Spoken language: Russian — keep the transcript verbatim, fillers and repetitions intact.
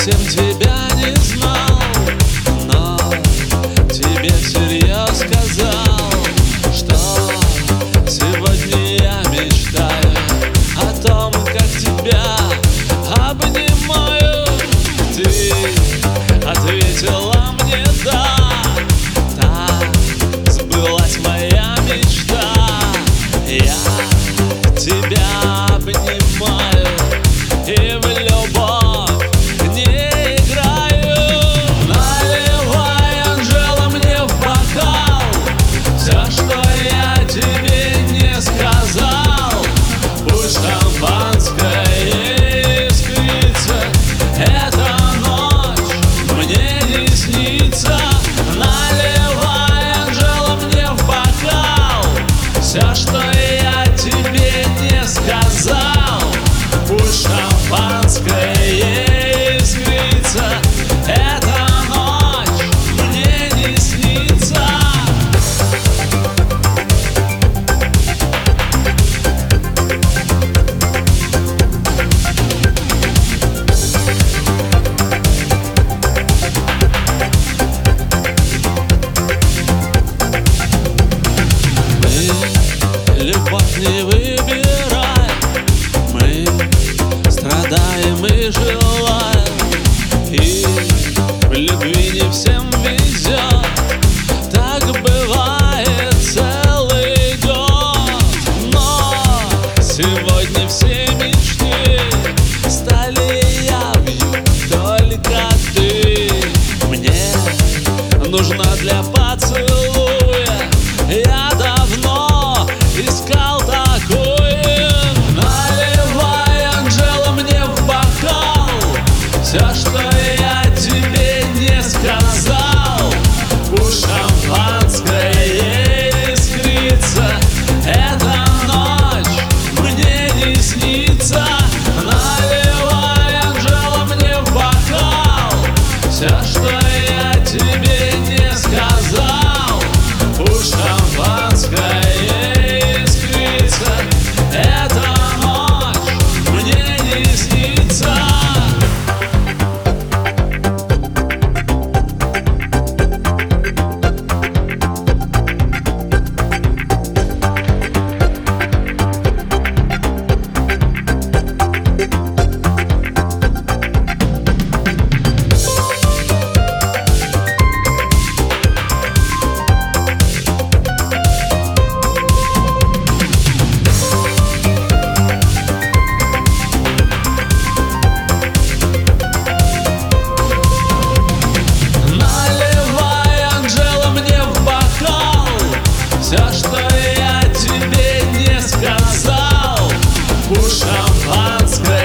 совсем тебя не знал, но тебе всерьез сказал, что сегодня я мечтаю о том, как тебя обнимаю. Ты ответила мне да, так сбылась моя мечта. Я тебя обнимаю и в любовь не играю. Наливай, Анжела, мне в бокал все, что я тебе не сказал. Пусть шампанское искрится, эта ночь мне не снится. Наливай, Анжела, мне в бокал все, что я тебе не сказал. Пусть шампанское искрится, эта ночь мне не снится. Мы любовь не выбираем, мы страдаем и желаем, и в любви не всем везет. Так бывает целый год, но сегодня все мечты стали явью только ты. Мне нужна для поцелуя, я давно искал такую. Наливай, Анжела, мне в бокал все, что я тебе не сказал. Пусть шампанское искрится, эта ночь мне не снится. Наливай, Анжела, мне в бокал все, что я тебе не сказал. Пусть шампанское искрится, эта ночь мне не снится. Все, что я тебе не сказал. Пусть шампанское